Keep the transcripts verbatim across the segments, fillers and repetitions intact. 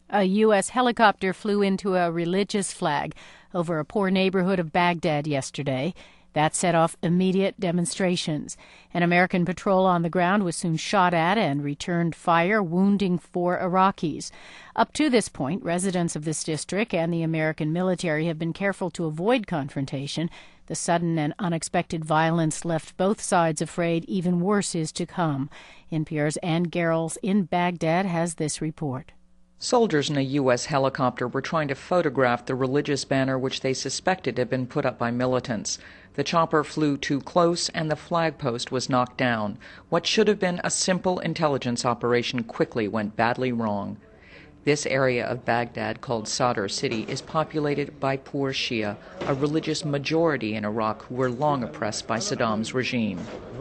A U S helicopter flew into a religious flag over a poor neighborhood of Baghdad yesterday. That set off immediate demonstrations. An American patrol on the ground was soon shot at and returned fire, wounding four Iraqis. Up to this point, residents of this district and the American military have been careful to avoid confrontation. The sudden and unexpected violence left both sides afraid even worse is to come. N P R's Ann Garrels in Baghdad has this report. Soldiers in a U S helicopter were trying to photograph the religious banner which they suspected had been put up by militants. The chopper flew too close and the flag post was knocked down. What should have been a simple intelligence operation quickly went badly wrong. This area of Baghdad, called Sadr City, is populated by poor Shia, a religious majority in Iraq who were long oppressed by Saddam's regime.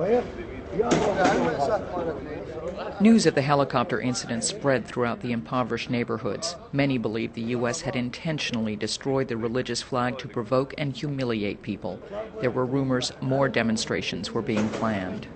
News of the helicopter incident spread throughout the impoverished neighborhoods. Many believed the U S had intentionally destroyed the religious flag to provoke and humiliate people. There were rumors more demonstrations were being planned.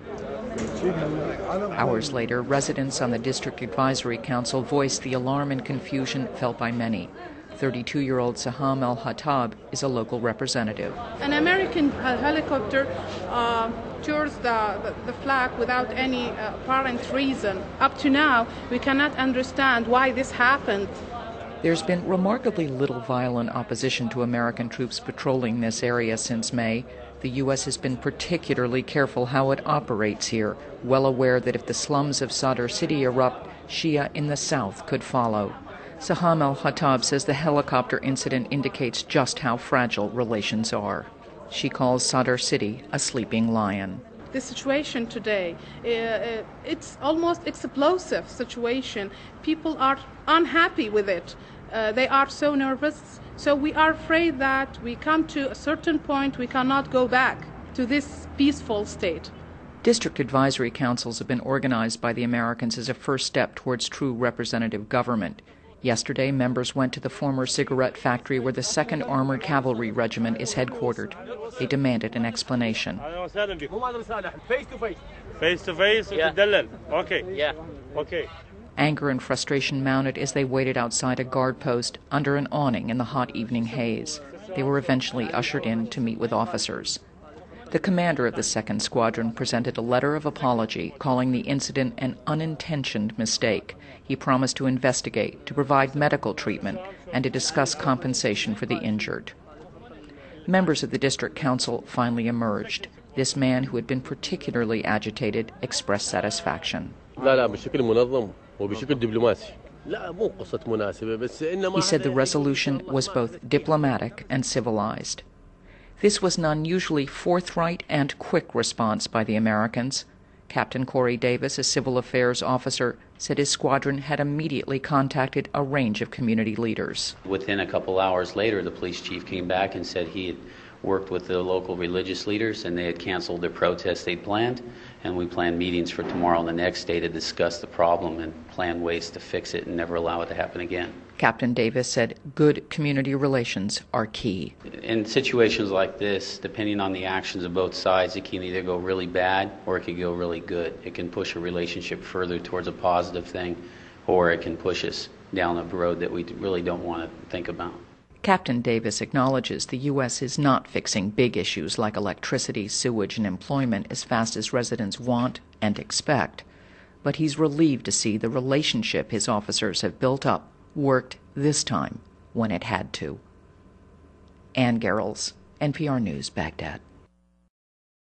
Hours later, residents on the District Advisory Council voiced the alarm and confusion felt by many. thirty-two-year-old Saham al-Hattab is a local representative. An American helicopter uh, tours the, the, the flag without any uh, apparent reason. Up to now, we cannot understand why this happened. There's been remarkably little violent opposition to American troops patrolling this area since May. The U S has been particularly careful how it operates here, well aware that if the slums of Sadr City erupt, Shia in the south could follow. Saham al-Hattab says the helicopter incident indicates just how fragile relations are. She calls Sadr City a sleeping lion. The situation today, uh, it's almost explosive situation. People are unhappy with it. Uh, they are so nervous. So we are afraid that we come to a certain point we cannot go back to this peaceful state. District advisory councils have been organized by the Americans as a first step towards true representative government. Yesterday, members went to the former cigarette factory where the second Armored Cavalry Regiment is headquartered. They demanded an explanation. Face to face. Face to face? Yeah. Okay. Yeah. Okay. Anger and frustration mounted as they waited outside a guard post under an awning in the hot evening haze. They were eventually ushered in to meet with officers. The commander of the second Squadron presented a letter of apology, calling the incident an unintentioned mistake. He promised to investigate, to provide medical treatment, and to discuss compensation for the injured. Members of the district council finally emerged. This man, who had been particularly agitated, expressed satisfaction. He said the resolution was both diplomatic and civilized. This was an unusually forthright and quick response by the Americans. Captain Corey Davis, a civil affairs officer, said his squadron had immediately contacted a range of community leaders. Within a couple hours later, the police chief came back and said he had worked with the local religious leaders and they had canceled their protest they'd planned, and we planned meetings for tomorrow and the next day to discuss the problem and plan ways to fix it and never allow it to happen again. Captain Davis said good community relations are key. In situations like this, depending on the actions of both sides, it can either go really bad or it can go really good. It can push a relationship further towards a positive thing, or it can push us down a road that we really don't want to think about. Captain Davis acknowledges the U S is not fixing big issues like electricity, sewage, and employment as fast as residents want and expect. But he's relieved to see the relationship his officers have built up worked this time when it had to. Ann Garrels, N P R News, Baghdad.